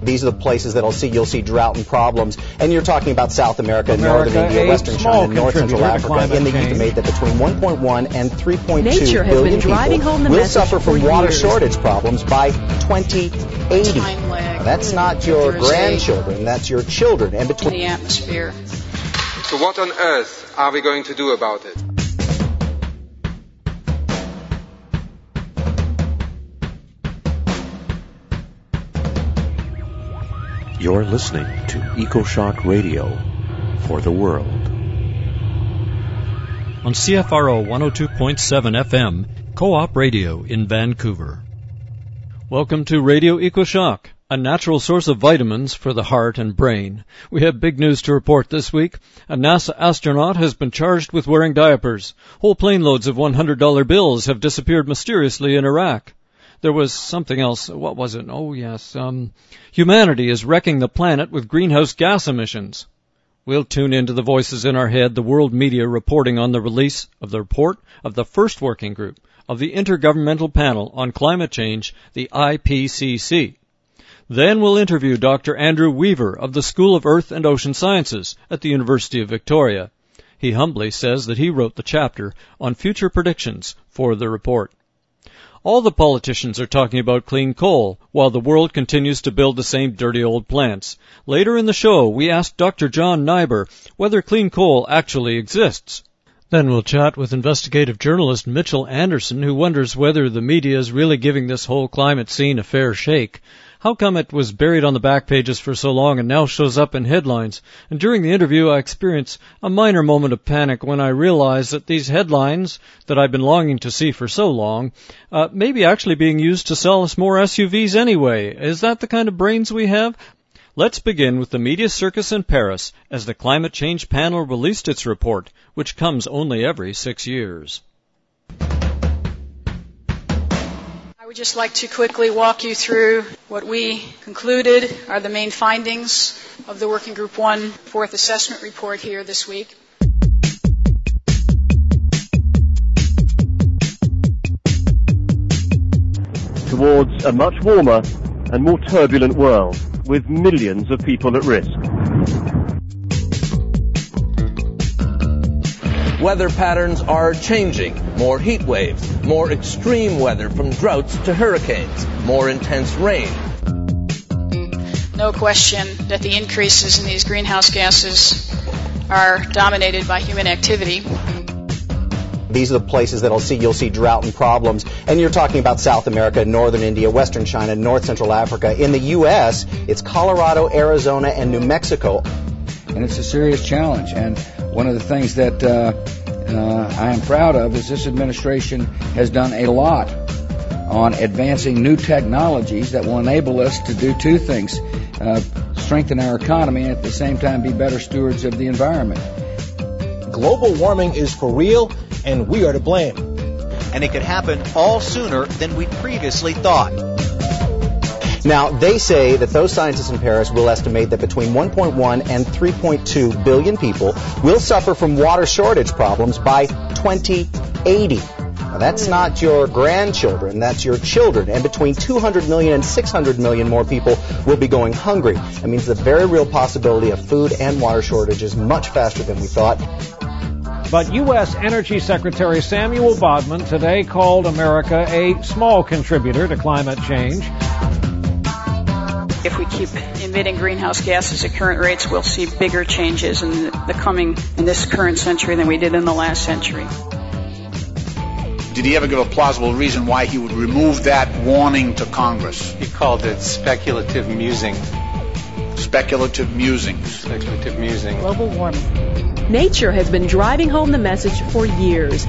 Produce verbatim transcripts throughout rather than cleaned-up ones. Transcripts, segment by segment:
These are the places that'll see you'll see drought and problems. And you're talking about South America, America Northern India, Western China, North Central Africa. In the change. estimate that between one point one and three point two Nature has billion been driving people home the will message suffer from for water years. shortage problems by twenty eighty. Time lag. Now, that's not your There's grandchildren, that's your children. And in between the atmosphere. So what on earth are we going to do about it? You're listening to EcoShock Radio for the world. On C F R O one oh two point seven F M, Co-op Radio in Vancouver. Welcome to Radio EcoShock, a natural source of vitamins for the heart and brain. We have big news to report this week. A NASA astronaut has been charged with wearing diapers. Whole plane loads of one hundred dollar bills have disappeared mysteriously in Iraq. There was something else. What was it? Oh, yes. Um, humanity is wrecking the planet with greenhouse gas emissions. We'll tune into the voices in our head, the world media reporting on the release of the report of the first working group of the Intergovernmental Panel on Climate Change, the I P C C. Then we'll interview Doctor Andrew Weaver of the School of Earth and Ocean Sciences at the University of Victoria. He humbly says that he wrote the chapter on future predictions for the report. All the politicians are talking about clean coal, while the world continues to build the same dirty old plants. Later in the show, we asked Doctor John Nyber whether clean coal actually exists. Then we'll chat with investigative journalist Mitchell Anderson, who wonders whether the media is really giving this whole climate scene a fair shake. How come it was buried on the back pages for so long and now shows up in headlines? And during the interview, I experienced a minor moment of panic when I realized that these headlines that I've been longing to see for so long uh, may be actually being used to sell us more S U Vs anyway. Is that the kind of brains we have? Let's begin with the media circus in Paris as the Climate Change Panel released its report, which comes only every six years. I would just like to quickly walk you through what we concluded are the main findings of the Working Group one Fourth Assessment Report here this week. Towards a much warmer and more turbulent world, with millions of people at risk. Weather patterns are changing. More heat waves, more extreme weather from droughts to hurricanes, more intense rain. No question that the increases in these greenhouse gases are dominated by human activity. These are the places that'll see you'll see drought and problems. And you're talking about South America, Northern India, Western China, North Central Africa. In the U S, it's Colorado, Arizona, and New Mexico. And it's a serious challenge. And one of the things that uh, uh, I am proud of is this administration has done a lot on advancing new technologies that will enable us to do two things, uh, strengthen our economy and at the same time be better stewards of the environment. Global warming is for real, and we are to blame. And it could happen all sooner than we previously thought. Now, they say that those scientists in Paris will estimate that between one point one and three point two billion people will suffer from water shortage problems by twenty eighty. Now, that's not your grandchildren, that's your children. And between two hundred million and six hundred million more people will be going hungry. That means the very real possibility of food and water shortages much faster than we thought. But U S Energy Secretary Samuel Bodman today called America a small contributor to climate change. If we keep emitting greenhouse gases at current rates, we'll see bigger changes in the coming, in this current century than we did in the last century. Did he ever give a plausible reason why he would remove that warning to Congress? He called it speculative musing. Speculative musings. Speculative musing. Global warming. Nature has been driving home the message for years.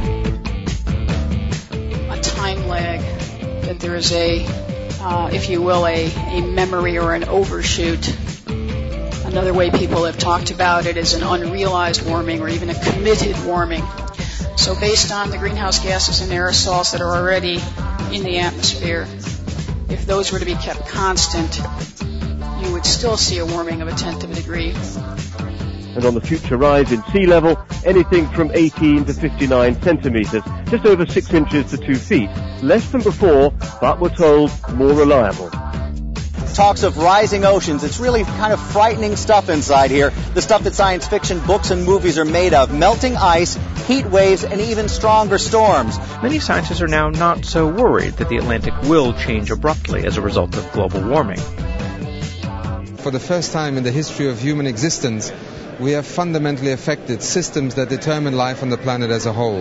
A time lag, that there is a, uh, if you will, a, a memory or an overshoot. Another way people have talked about it is an unrealized warming or even a committed warming. So based on the greenhouse gases and aerosols that are already in the atmosphere, if those were to be kept constant, you would still see a warming of a tenth of a degree. And on the future rise in sea level, anything from eighteen to fifty-nine centimetres, just over six inches to two feet. Less than before, but we're told more reliable. talks of rising oceans. It's really kind of frightening stuff inside here, the stuff that science fiction books and movies are made of. Melting ice, heat waves, and even stronger storms. Many scientists are now not so worried that the Atlantic will change abruptly as a result of global warming. For the first time in the history of human existence, we have fundamentally affected systems that determine life on the planet as a whole.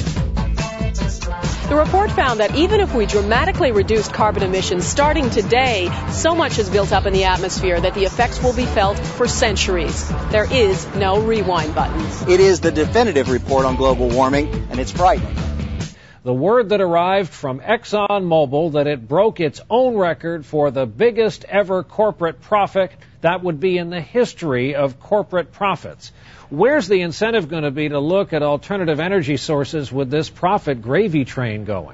The report found that even if we dramatically reduced carbon emissions starting today, so much is built up in the atmosphere that the effects will be felt for centuries. There is no rewind button. It is the definitive report on global warming, and it's frightening. The word that arrived from ExxonMobil that it broke its own record for the biggest ever corporate profit that would be in the history of corporate profits. Where's the incentive going to be to look at alternative energy sources with this profit gravy train going?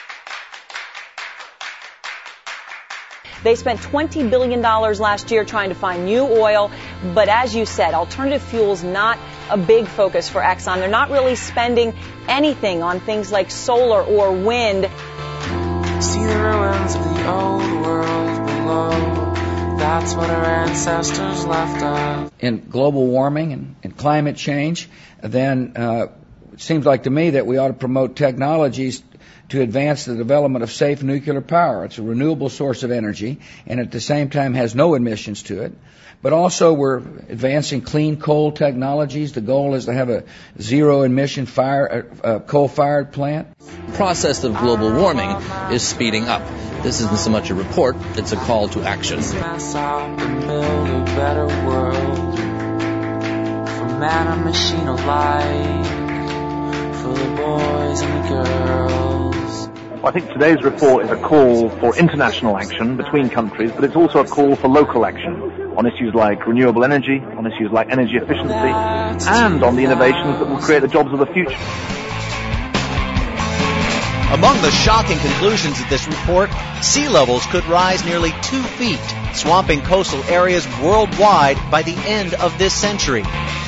They spent twenty billion dollars last year trying to find new oil, but as you said, alternative fuels not a big focus for Exxon. They're not really spending anything on things like solar or wind. See the ruins of the old world below. That's what our ancestors left us. In global warming and, and climate change, then uh, it seems like to me that we ought to promote technologies to advance the development of safe nuclear power. It's a renewable source of energy and at the same time has no emissions to it. But also we're advancing clean coal technologies. The goal is to have a zero-emission fire, uh, coal-fired plant. The process of global warming is speeding up. This isn't so much a report, it's a call to action. Mess up and build a better world for man and machine alike, for the boys and the girls. I think today's report is a call for international action between countries, but it's also a call for local action on issues like renewable energy, on issues like energy efficiency, and on the innovations that will create the jobs of the future. Among the shocking conclusions of this report, sea levels could rise nearly two feet, swamping coastal areas worldwide by the end of this century.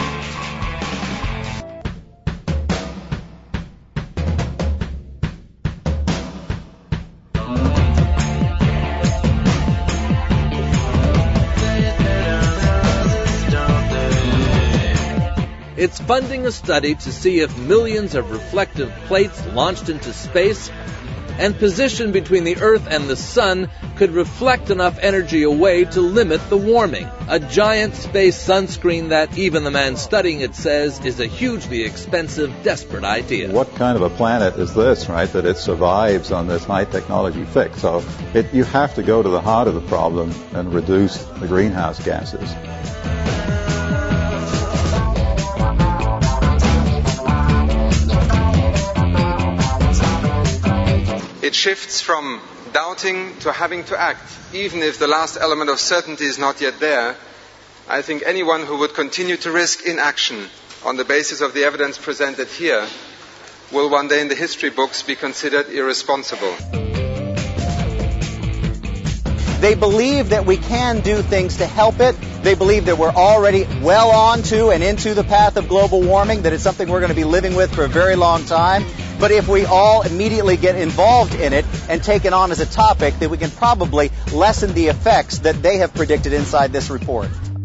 It's funding a study to see if millions of reflective plates launched into space and positioned between the Earth and the Sun could reflect enough energy away to limit the warming. A giant space sunscreen that even the man studying it says is a hugely expensive, desperate idea. What kind of a planet is this, right, that it survives on this high-technology fix? So it, you have to go to the heart of the problem and reduce the greenhouse gases. It shifts from doubting to having to act, even if the last element of certainty is not yet there. I think anyone who would continue to risk inaction on the basis of the evidence presented here will one day in the history books be considered irresponsible. They believe that we can do things to help it. They believe that we're already well on to and into the path of global warming, that it's something we're going to be living with for a very long time. But if we all immediately get involved in it and take it on as a topic, then we can probably lessen the effects that they have predicted inside this report.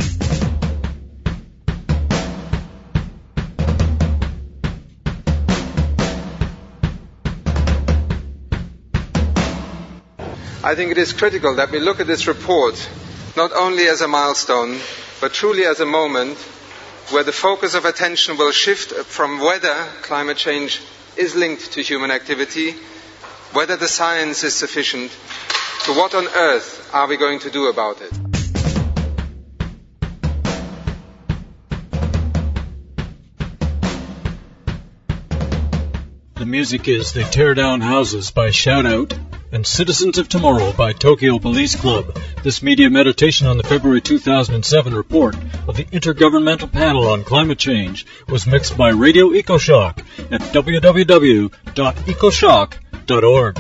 I think it is critical that we look at this report not only as a milestone, but truly as a moment where the focus of attention will shift from whether climate change is linked to human activity, whether the science is sufficient, to what on earth are we going to do about it. The music is They Tear Down Houses by Shout Out and Citizens of Tomorrow by Tokyo Police Club. This media meditation on the February two thousand seven report of the Intergovernmental Panel on Climate Change was mixed by Radio EcoShock at w w w dot ecoshock dot org.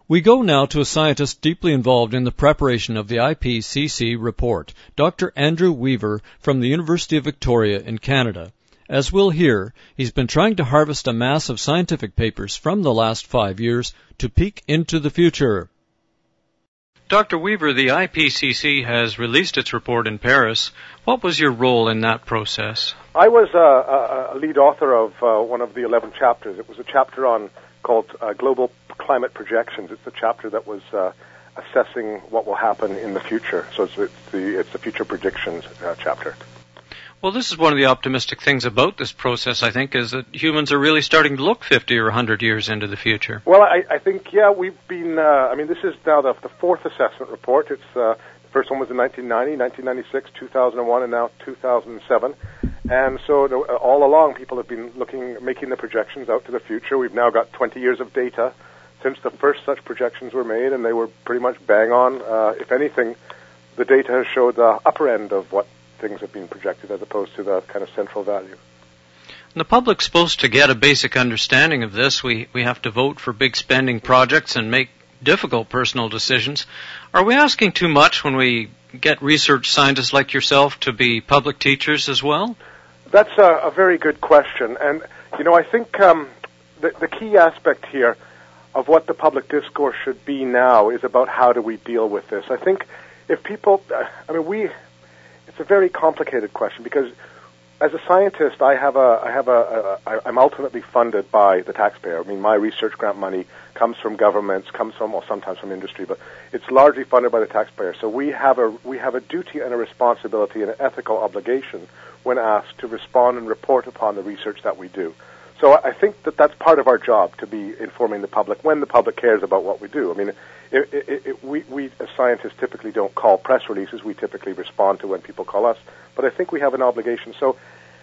We go now to a scientist deeply involved in the preparation of the I P C C report, Doctor Andrew Weaver from the University of Victoria in Canada. As we'll hear, he's been trying to harvest a mass of scientific papers from the last five years to peek into the future. Doctor Weaver, the I P C C has released its report in Paris. What was your role in that process? I was uh, a lead author of uh, one of the eleven chapters. It was a chapter on called uh, Global Climate Projections. It's the chapter that was uh, assessing what will happen in the future. So it's, it's the it's the future predictions uh, chapter. Well, this is one of the optimistic things about this process, I think, is that humans are really starting to look fifty or one hundred years into the future. Well, I, I think, yeah, we've been, uh, I mean, this is now the, the fourth assessment report. It's uh, the first one was in nineteen ninety, nineteen ninety-six, two thousand one, and now two thousand seven. And so the, all along, people have been looking, making the projections out to the future. We've now got twenty years of data since the first such projections were made, and they were pretty much bang on. Uh, if anything, the data has showed the upper end of what things have been projected as opposed to the kind of central value. The public's supposed to get a basic understanding of this. We we have to vote for big spending projects and make difficult personal decisions. Are we asking too much when we get research scientists like yourself to be public teachers as well? That's a, a very good question. And, you know, I think um, the, the key aspect here of what the public discourse should be now is about how do we deal with this. I think if people, uh, I mean, we, it's a very complicated question because as a scientist, I have a, I have a, a, I'm ultimately funded by the taxpayer. I mean, my research grant money comes from governments, comes from, well, sometimes from industry, but it's largely funded by the taxpayer. So we have a, we have a duty and a responsibility and an ethical obligation when asked to respond and report upon the research that we do. So I think that that's part of our job, to be informing the public when the public cares about what we do. I mean, it, it, it, we, we as scientists typically don't call press releases. We typically respond to when people call us. But I think we have an obligation. So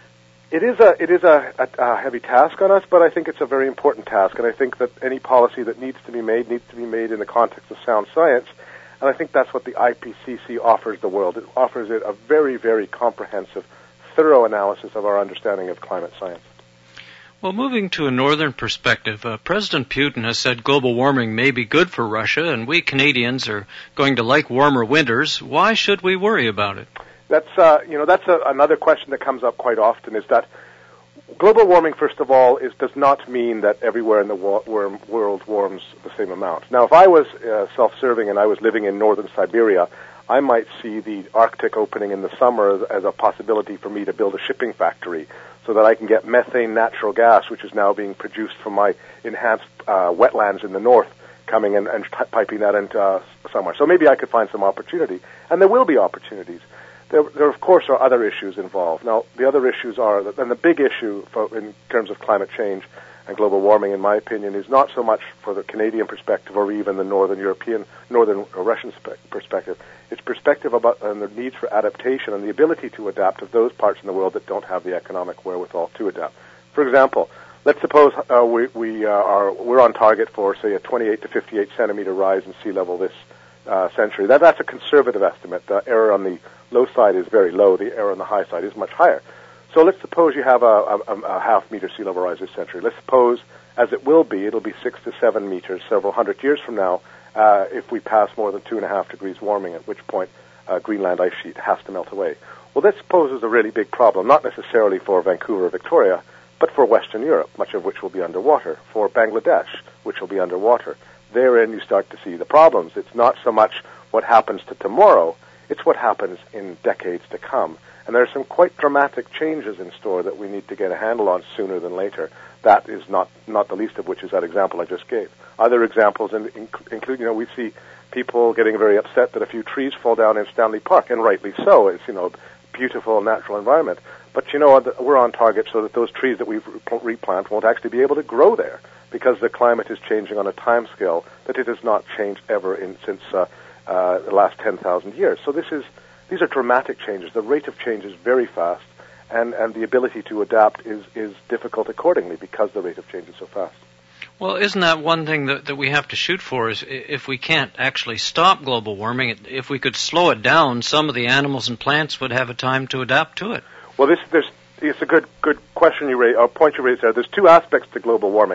it is a it is a, a, a heavy task on us, but I think it's a very important task. And I think that any policy that needs to be made needs to be made in the context of sound science. And I think that's what the I P C C offers the world. It offers it a very, very comprehensive, thorough analysis of our understanding of climate science. Well, moving to a northern perspective, uh, President Putin has said global warming may be good for Russia, and we Canadians are going to like warmer winters. Why should we worry about it? That's uh, you know that's a, another question that comes up quite often. Is that global warming, first of all, is does not mean that everywhere in the wa- world warms the same amount. Now, if I was uh, self-serving and I was living in northern Siberia, I might see the Arctic opening in the summer as, as a possibility for me to build a shipping factory so that I can get methane natural gas, which is now being produced from my enhanced uh, wetlands in the north, coming in and t- piping that into uh, somewhere. So maybe I could find some opportunity, and there will be opportunities. There, there of course, are other issues involved. Now, the other issues are, that, and the big issue for, in terms of climate change and global warming, in my opinion, is not so much for the Canadian perspective or even the Northern European, Northern Russian spe- perspective. It's perspective about and the needs for adaptation and the ability to adapt of those parts in the world that don't have the economic wherewithal to adapt. For example, let's suppose uh, we, we uh, are we're on target for, say, a twenty-eight to fifty-eight centimeter rise in sea level this uh, century. That, that's a conservative estimate. The error on the low side is very low. The error on the high side is much higher. So let's suppose you have a, a, a half meter sea level rise this century. Let's suppose, as it will be, it'll be six to seven meters several hundred years from now uh, if we pass more than two and a half degrees warming, at which point uh, Greenland ice sheet has to melt away. Well, this poses a really big problem, not necessarily for Vancouver or Victoria, but for Western Europe, much of which will be underwater, for Bangladesh, which will be underwater. Therein you start to see the problems. It's not so much what happens to tomorrow, it's what happens in decades to come. And there are some quite dramatic changes in store that we need to get a handle on sooner than later. That is not, not the least of which is that example I just gave. Other examples in, in, include, you know, we see people getting very upset that a few trees fall down in Stanley Park, and rightly so. It's, you know, beautiful natural environment. But, you know, we're on target so that those trees that we replant won't actually be able to grow there because the climate is changing on a time scale that it has not changed ever in, since uh, uh, the last ten thousand years. So this is These are dramatic changes. The rate of change is very fast, and, and the ability to adapt is, is difficult accordingly because the rate of change is so fast. Well, isn't that one thing that, that we have to shoot for is if we can't actually stop global warming, if we could slow it down, some of the animals and plants would have a time to adapt to it. Well, this there's it's a good good question you raise, or point you raise there. There's two aspects to global warming.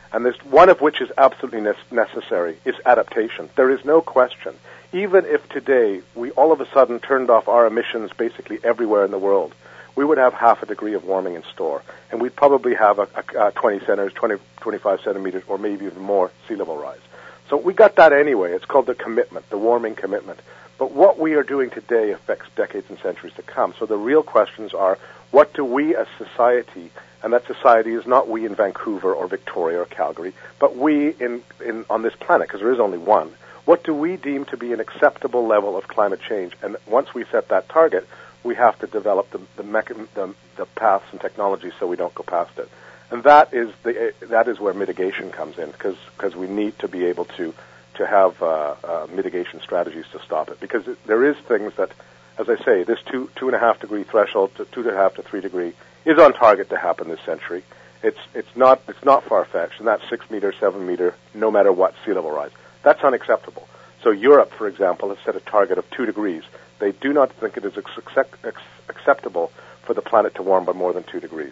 and this one of which is absolutely ne- necessary, is adaptation. There is no question. Even if today we all of a sudden turned off our emissions basically everywhere in the world, we would have half a degree of warming in store, and we'd probably have a, a, a twenty centimeters, twenty, twenty-five centimeters, or maybe even more sea level rise. So we got that anyway. It's called the commitment, the warming commitment. But what we are doing today affects decades and centuries to come. So the real questions are, what do we as society, and that society is not we in Vancouver or Victoria or Calgary, but we in, in on this planet, because there is only one, what do we deem to be an acceptable level of climate change? And once we set that target, we have to develop the the, mecha- the the paths and technologies so we don't go past it. And that is the that is where mitigation comes in, because because we need to be able to to have uh, uh, mitigation strategies to stop it. Because it, there is things that, as I say, this two two and a half degree threshold to two and a half to three degree is on target to happen this century. It's it's not it's not far fetched, and that's six meter, seven meter, no matter what sea level rise. That's unacceptable. So Europe, for example, has set a target of two degrees. They do not think it is accept- acceptable for the planet to warm by more than two degrees.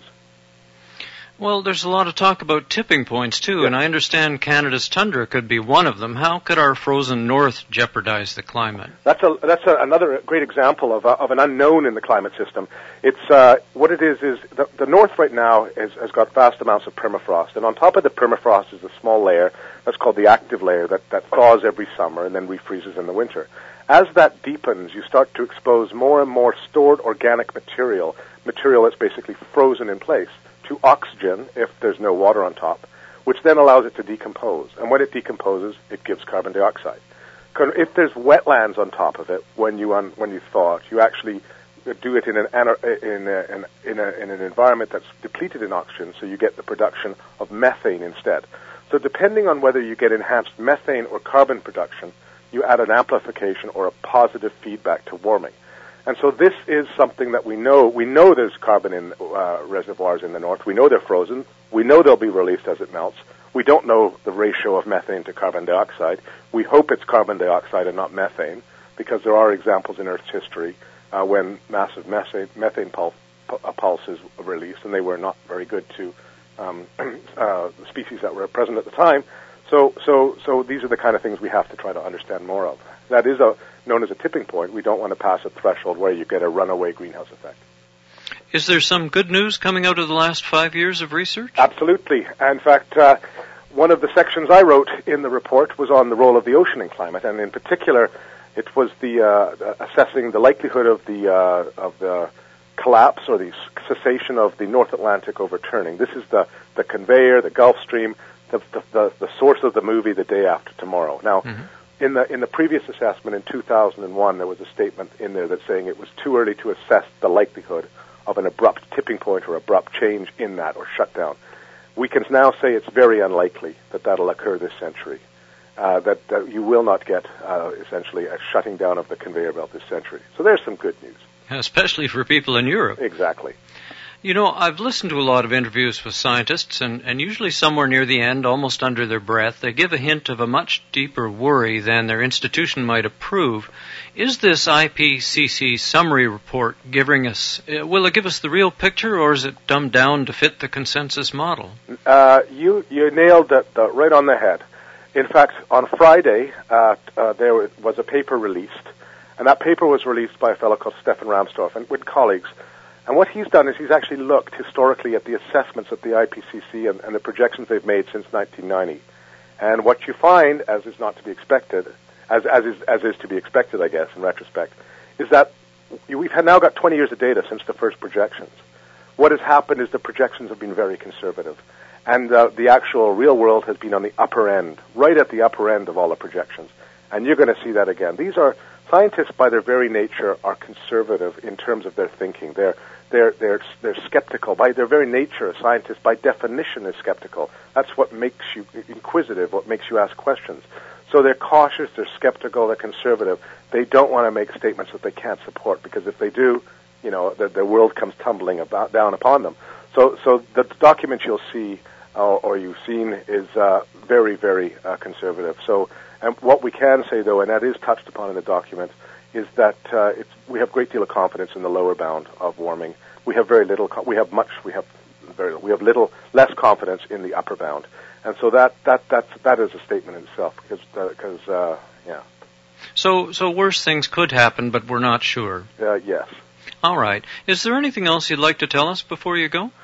Well, there's a lot of talk about tipping points, too, yeah. And I understand Canada's tundra could be one of them. How could our frozen north jeopardize the climate? That's a, that's a, another great example of, a, of an unknown in the climate system. It's uh, what it is is the, the north right now is, has got vast amounts of permafrost, and on top of the permafrost is a small layer that's called the active layer that, that thaws every summer and then refreezes in the winter. As that deepens, you start to expose more and more stored organic material, material that's basically frozen in place, to oxygen if there's no water on top, which then allows it to decompose. And when it decomposes, it gives carbon dioxide. If there's wetlands on top of it, when you un, when you thaw it, you actually do it in an in, a, in, in, a, in an environment that's depleted in oxygen, so you get the production of methane instead. So depending on whether you get enhanced methane or carbon production, you add an amplification or a positive feedback to warming. And so this is something that we know. We know there's carbon in uh, reservoirs in the north. We know they're frozen. We know they'll be released as it melts. We don't know the ratio of methane to carbon dioxide. We hope it's carbon dioxide and not methane, because there are examples in Earth's history uh, when massive methane, methane pul- uh, pulses were released, and they were not very good to um, uh, the species that were present at the time. So, so, so these are the kind of things we have to try to understand more of. That is a, known as a tipping point. We don't want to pass a threshold where you get a runaway greenhouse effect. Is there some good news coming out of the last five years of research? Absolutely. In fact, uh, one of the sections I wrote in the report was on the role of the ocean in climate, and in particular, it was the uh, assessing the likelihood of the uh, of the collapse or the cessation of the North Atlantic overturning. This is the, the conveyor, the Gulf Stream, the, the, the, the source of the movie The Day After Tomorrow. Now, mm-hmm. in the in the previous assessment in two thousand one, there was a statement in there that's saying it was too early to assess the likelihood of an abrupt tipping point or abrupt change in that or shutdown. We can now say it's very unlikely that that'll occur this century, uh, that, that you will not get uh, essentially a shutting down of the conveyor belt this century. So there's some good news. Especially for people in Europe. Exactly. You know, I've listened to a lot of interviews with scientists, and, and usually somewhere near the end, almost under their breath, they give a hint of a much deeper worry than their institution might approve. Is this I P C C summary report giving us, uh, will it give us the real picture, or is it dumbed down to fit the consensus model? Uh, you, you nailed that uh, right on the head. In fact, on Friday, uh, uh, there was a paper released, and that paper was released by a fellow called Stefan Ramstorff and with colleagues. And what he's done is he's actually looked historically at the assessments of the I P C C and, and the projections they've made since nineteen ninety. And what you find, as is not to be expected, as, as is as is to be expected, I guess, in retrospect, is that we've now got twenty years of data since the first projections. What has happened is the projections have been very conservative, and uh, the actual real world has been on the upper end, right at the upper end of all the projections. And you're going to see that again. These are scientists, by their very nature, are conservative in terms of their thinking. They're They're, they're, they're skeptical. By their very nature, a scientist, by definition, is skeptical. That's what makes you inquisitive, what makes you ask questions. So they're cautious, they're skeptical, they're conservative. They don't want to make statements that they can't support, because if they do, you know, the, the world comes tumbling about, down upon them. So, so the document you'll see, uh, or you've seen, is uh, very, very uh, conservative. So, and what we can say, though, and that is touched upon in the document, is that uh, it's, we have a great deal of confidence in the lower bound of warming. We have very little, co- we have much, we have very little. We have little less confidence in the upper bound, and so that that that's, that is a statement in itself because because uh, uh, yeah. So so worse things could happen, but we're not sure. Uh, yes. All right. Is there anything else you'd like to tell us before you go?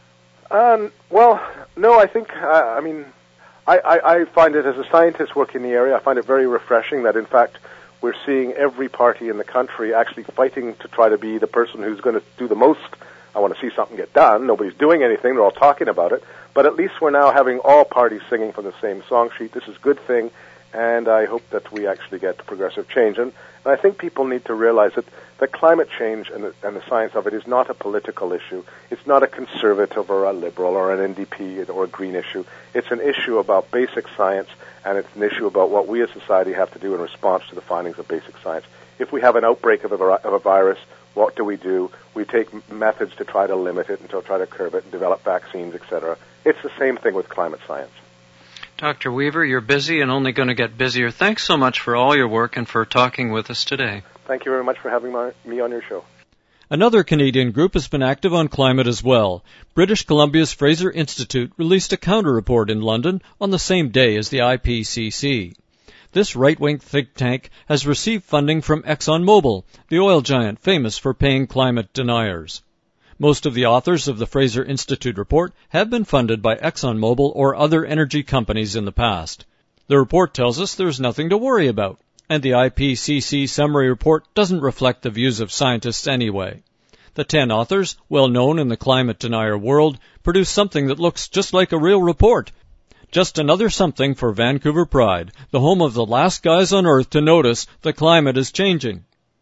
Um, well, no. I think uh, I mean I, I, I find it as a scientist working in the area. I find it very refreshing that in fact we're seeing every party in the country actually fighting to try to be the person who's going to do the most. I want to see something get done. Nobody's doing anything. They're all talking about it. But at least we're now having all parties singing from the same song sheet. This is a good thing, and I hope that we actually get progressive change. And, and I think people need to realize that, that climate change and the, and the science of it is not a political issue. It's not a conservative or a liberal or an N D P or a green issue. It's an issue about basic science, and it's an issue about what we as society have to do in response to the findings of basic science. If we have an outbreak of a, of a virus, what do we do? We take methods to try to limit it and to try to curb it and develop vaccines, et cetera. It's the same thing with climate science. Doctor Weaver, you're busy and only going to get busier. Thanks so much for all your work and for talking with us today. Thank you very much for having my, me on your show. Another Canadian group has been active on climate as well. British Columbia's Fraser Institute released a counter-report in London on the same day as the I P C C. This right-wing think tank has received funding from ExxonMobil, the oil giant famous for paying climate deniers. Most of the authors of the Fraser Institute report have been funded by ExxonMobil or other energy companies in the past. The report tells us there's nothing to worry about, and the I P C C summary report doesn't reflect the views of scientists anyway. The ten authors, well known in the climate denier world, produced something that looks just like a real report. Just another something for Vancouver Pride, the home of the last guys on Earth to notice the climate is changing.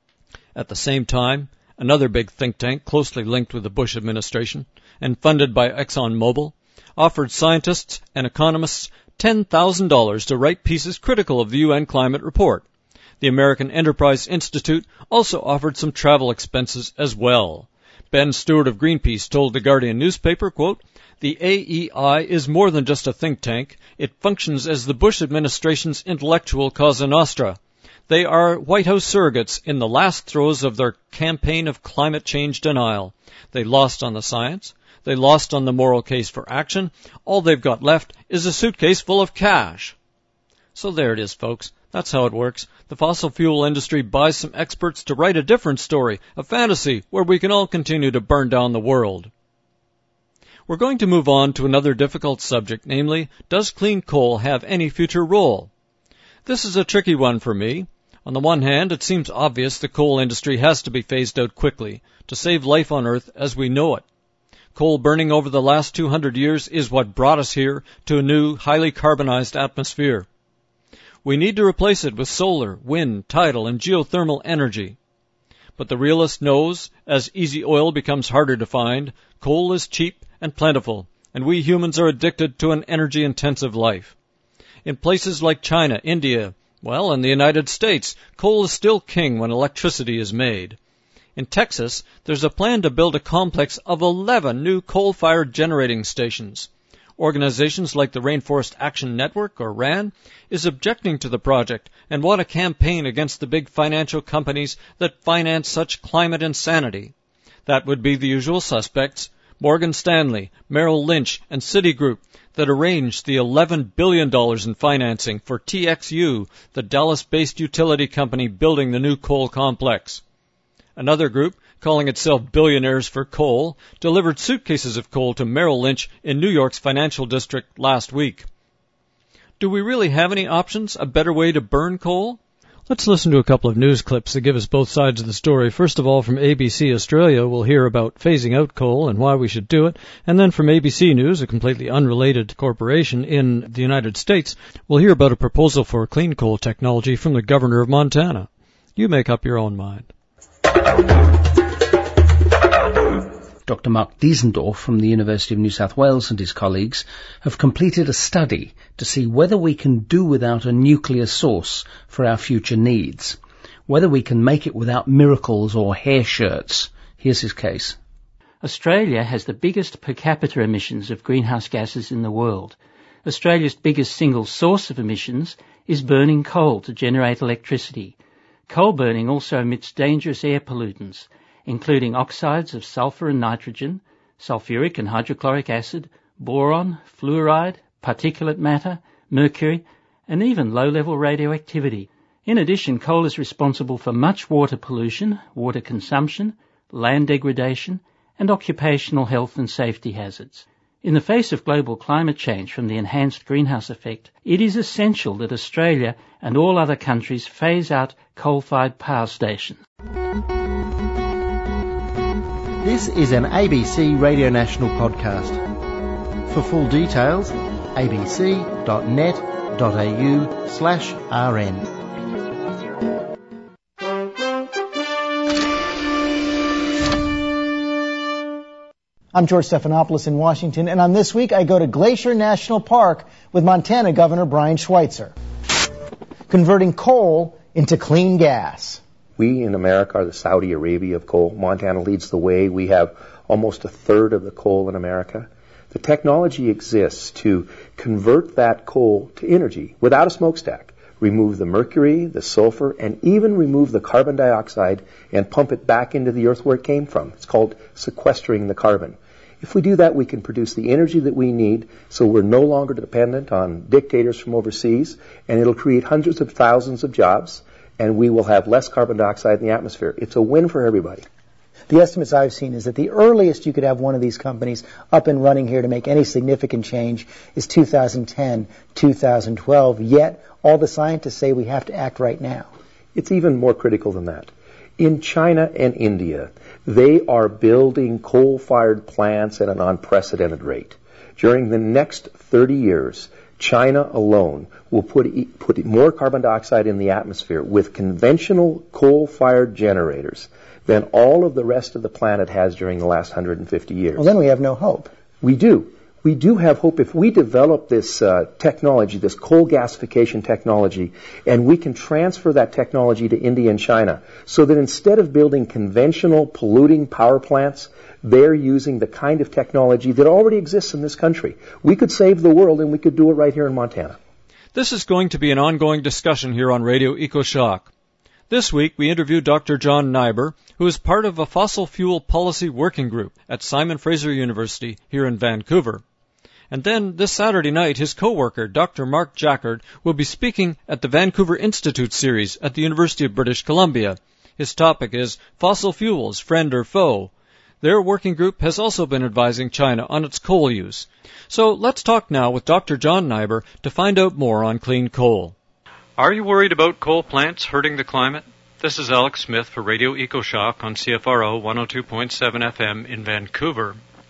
At the same time, another big think tank closely linked with the Bush administration and funded by ExxonMobil offered scientists and economists ten thousand dollars to write pieces critical of the U N climate report. The American Enterprise Institute also offered some travel expenses as well. Ben Stewart of Greenpeace told the Guardian newspaper, quote, "The A E I is more than just a think tank. It functions as the Bush administration's intellectual Cosa Nostra. They are White House surrogates in the last throes of their campaign of climate change denial. They lost on the science. They lost on the moral case for action. All they've got left is a suitcase full of cash." So there it is, folks. That's how it works. The fossil fuel industry buys some experts to write a different story, a fantasy where we can all continue to burn down the world. We're going to move on to another difficult subject, namely, does clean coal have any future role? This is a tricky one for me. On the one hand, it seems obvious the coal industry has to be phased out quickly to save life on Earth as we know it. Coal burning over the last two hundred years is what brought us here to a new, highly carbonized atmosphere. We need to replace it with solar, wind, tidal, and geothermal energy. But the realist knows, as easy oil becomes harder to find, coal is cheap and plentiful, and we humans are addicted to an energy-intensive life. In places like China, India, well, and the United States, coal is still king when electricity is made. In Texas, there's a plan to build a complex of eleven new coal-fired generating stations. Organizations like the Rainforest Action Network, or RAN, is objecting to the project and want a campaign against the big financial companies that finance such climate insanity. That would be the usual suspects, Morgan Stanley, Merrill Lynch, and Citigroup, that arranged the eleven billion dollars in financing for T X U, the Dallas-based utility company building the new coal complex. Another group, calling itself Billionaires for Coal, delivered suitcases of coal to Merrill Lynch in New York's financial district last week. Do we really have any options, a better way to burn coal? Let's listen to a couple of news clips that give us both sides of the story. First of all, from A B C Australia, we'll hear about phasing out coal and why we should do it. And then from A B C News, a completely unrelated corporation in the United States, we'll hear about a proposal for clean coal technology from the governor of Montana. You make up your own mind. Doctor Mark Diesendorf from the University of New South Wales and his colleagues have completed a study to see whether we can do without a nuclear source for our future needs, whether we can make it without miracles or hair shirts. Here's his case. Australia has the biggest per capita emissions of greenhouse gases in the world. Australia's biggest single source of emissions is burning coal to generate electricity. Coal burning also emits dangerous air pollutants, including oxides of sulphur and nitrogen, sulfuric and hydrochloric acid, boron, fluoride, particulate matter, mercury, and even low-level radioactivity. In addition, coal is responsible for much water pollution, water consumption, land degradation, and occupational health and safety hazards. In the face of global climate change from the enhanced greenhouse effect, it is essential that Australia and all other countries phase out coal-fired power stations. This is an A B C Radio National podcast. For full details, abc.net.au slash rn. I'm George Stephanopoulos in Washington, and on This Week I go to Glacier National Park with Montana Governor Brian Schweitzer. Converting coal into clean gas. We in America are the Saudi Arabia of coal. Montana leads the way. We have almost a third of the coal in America. The technology exists to convert that coal to energy without a smokestack. Remove the mercury, the sulfur, and even remove the carbon dioxide and pump it back into the earth where it came from. It's called sequestering the carbon. If we do that, we can produce the energy that we need so we're no longer dependent on dictators from overseas, and it'll create hundreds of thousands of jobs, and we will have less carbon dioxide in the atmosphere. It's a win for everybody. The estimates I've seen is that the earliest you could have one of these companies up and running here to make any significant change is two thousand ten, two thousand twelve, yet all the scientists say we have to act right now. It's even more critical than that. In China and India, they are building coal-fired plants at an unprecedented rate. During the next thirty years, China alone will put, put more carbon dioxide in the atmosphere with conventional coal-fired generators than all of the rest of the planet has during the last one hundred fifty years. Well, then we have no hope. We do. We do have hope if we develop this uh, technology, this coal gasification technology, and we can transfer that technology to India and China so that instead of building conventional polluting power plants, they're using the kind of technology that already exists in this country. We could save the world, and we could do it right here in Montana. This is going to be an ongoing discussion here on Radio EcoShock. This week, we interviewed Doctor John Nyber, who is part of a fossil fuel policy working group at Simon Fraser University here in Vancouver. And then, this Saturday night, his co-worker, Doctor Mark Jackard, will be speaking at the Vancouver Institute series at the University of British Columbia. His topic is Fossil Fuels, Friend or Foe? Their working group has also been advising China on its coal use. So let's talk now with Doctor John Nyber to find out more on clean coal. Are you worried about coal plants hurting the climate? This is Alex Smith for Radio EcoShock on C F R O one oh two point seven F M in Vancouver.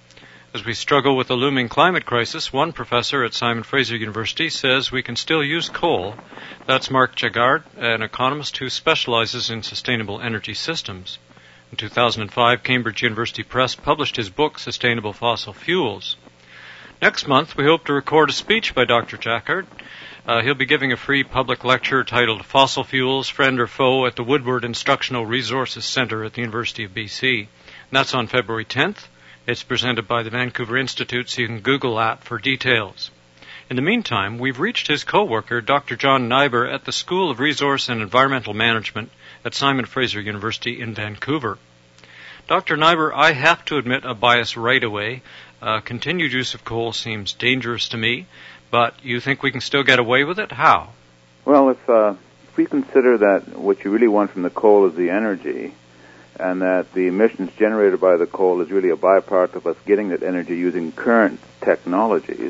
As we struggle with the looming climate crisis, one professor at Simon Fraser University says we can still use coal. That's Mark Jackard, an economist who specializes in sustainable energy systems. In two thousand five, Cambridge University Press published his book, Sustainable Fossil Fuels. Next month, we hope to record a speech by Doctor Jackard. Uh, he'll be giving a free public lecture titled Fossil Fuels, Friend or Foe at the Woodward Instructional Resources Centre at the University of B C. And that's on February tenth. It's presented by the Vancouver Institute, so you can Google that for details. In the meantime, we've reached his co-worker, Doctor John Nyber, at the School of Resource and Environmental Management at Simon Fraser University in Vancouver. Doctor Nyber, I have to admit a bias right away. Uh, continued use of coal seems dangerous to me, but you think we can still get away with it? How? Well, if, uh, if we consider that what you really want from the coal is the energy, and that the emissions generated by the coal is really a byproduct of us getting that energy using current technologies,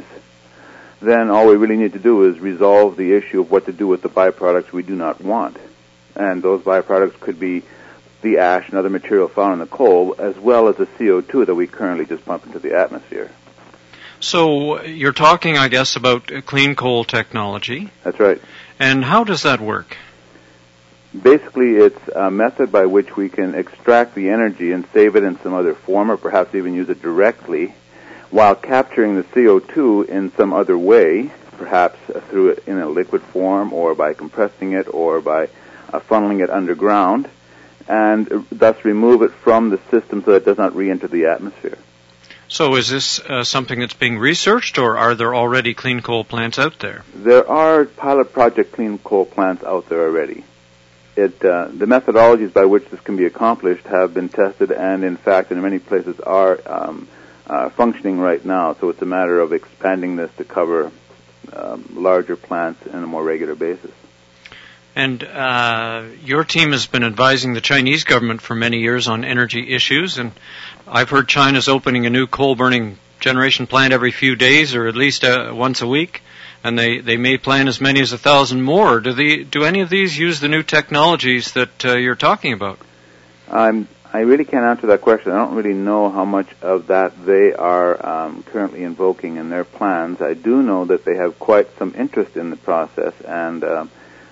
then all we really need to do is resolve the issue of what to do with the byproducts we do not want. And those byproducts could be the ash and other material found in the coal, as well as the C O two that we currently just pump into the atmosphere. So you're talking, I guess, about clean coal technology. That's right. And how does that work? Basically, it's a method by which we can extract the energy and save it in some other form, or perhaps even use it directly, while capturing the C O two in some other way, perhaps through it in a liquid form, or by compressing it, or by uh, funneling it underground, and thus remove it from the system so that it does not re-enter the atmosphere. So is this uh, something that's being researched, or are there already clean coal plants out there? There are pilot project clean coal plants out there already. It, uh, the methodologies by which this can be accomplished have been tested and, in fact, in many places are um, uh, functioning right now. So it's a matter of expanding this to cover um, larger plants on a more regular basis. And uh, your team has been advising the Chinese government for many years on energy issues, and I've heard China's opening a new coal-burning generation plant every few days, or at least uh, once a week, and they, they may plan as many as a thousand more. Do the do any of these use the new technologies that uh, you're talking about? I'm, I really can't answer that question. I don't really know how much of that they are um, currently invoking in their plans. I do know that they have quite some interest in the process, and um,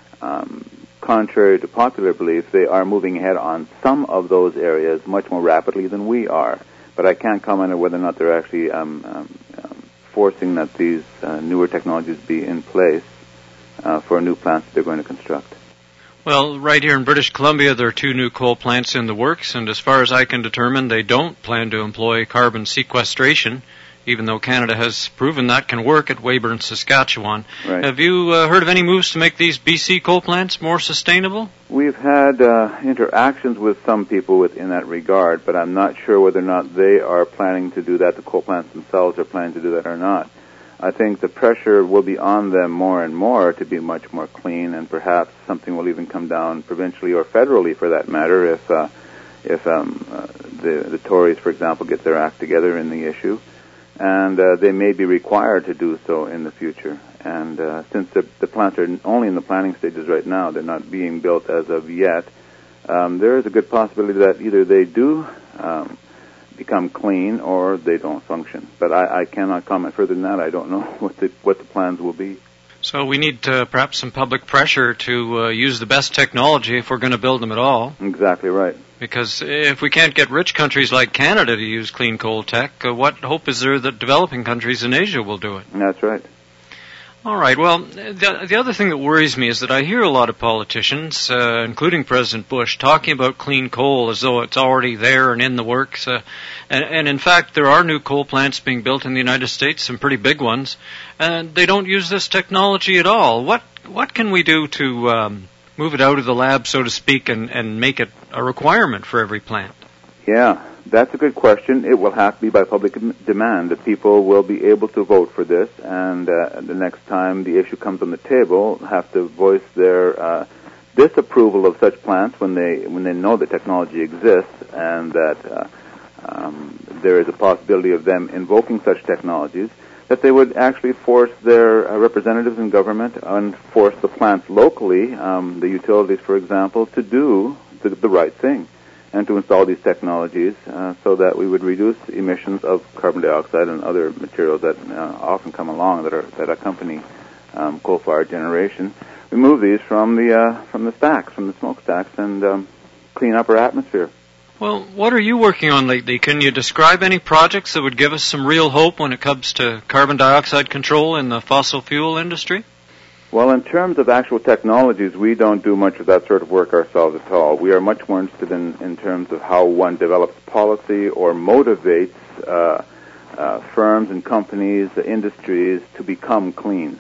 um, contrary to popular belief, they are moving ahead on some of those areas much more rapidly than we are. But I can't comment on whether or not they're actually um, um, um, forcing that these uh, newer technologies be in place uh, for new plants that they're going to construct. Well, right here in British Columbia, there are two new coal plants in the works, and as far as I can determine, they don't plan to employ carbon sequestration, even though Canada has proven that can work at Weyburn, Saskatchewan. Right. Have you uh, heard of any moves to make these B C coal plants more sustainable? We've had uh, interactions with some people with, in that regard, but I'm not sure whether or not they are planning to do that. The coal plants themselves are planning to do that or not. I think the pressure will be on them more and more to be much more clean, and perhaps something will even come down provincially or federally, for that matter, if uh, if um, uh, the, the Tories, for example, get their act together in the issue. And uh, they may be required to do so in the future. And uh, since the, the plants are only in the planning stages right now, they're not being built as of yet, um, there is a good possibility that either they do um, become clean or they don't function. But I, I cannot comment further than that. I don't know what the, what the plans will be. So we need uh, perhaps some public pressure to uh, use the best technology if we're going to build them at all. Exactly right. Because if we can't get rich countries like Canada to use clean coal tech, uh, what hope is there that developing countries in Asia will do it? That's right. All right. Well, the, the other thing that worries me is that I hear a lot of politicians, uh, including President Bush, talking about clean coal as though it's already there and in the works. Uh, and, and in fact, there are new coal plants being built in the United States, some pretty big ones, and they don't use this technology at all. What what can we do to um, move it out of the lab, so to speak, and, and make it a requirement for every plant? Yeah. That's a good question. It will have to be by public demand. The people will be able to vote for this, and uh, the next time the issue comes on the table, have to voice their uh, disapproval of such plants when they when they know the technology exists, and that uh, um, there is a possibility of them invoking such technologies, that they would actually force their uh, representatives in government and force the plants locally, um, the utilities, for example, to do the, the right thing, and to install these technologies uh, so that we would reduce emissions of carbon dioxide and other materials that uh, often come along that are that accompany um, coal-fired generation. Remove these from the uh, from the stacks, from the smokestacks, and um, clean up our atmosphere. Well, what are you working on lately? Can you describe any projects that would give us some real hope when it comes to carbon dioxide control in the fossil fuel industry? Well, in terms of actual technologies, we don't do much of that sort of work ourselves at all. We are much more interested in, in terms of how one develops policy or motivates uh, uh, firms and companies, uh, industries to become clean.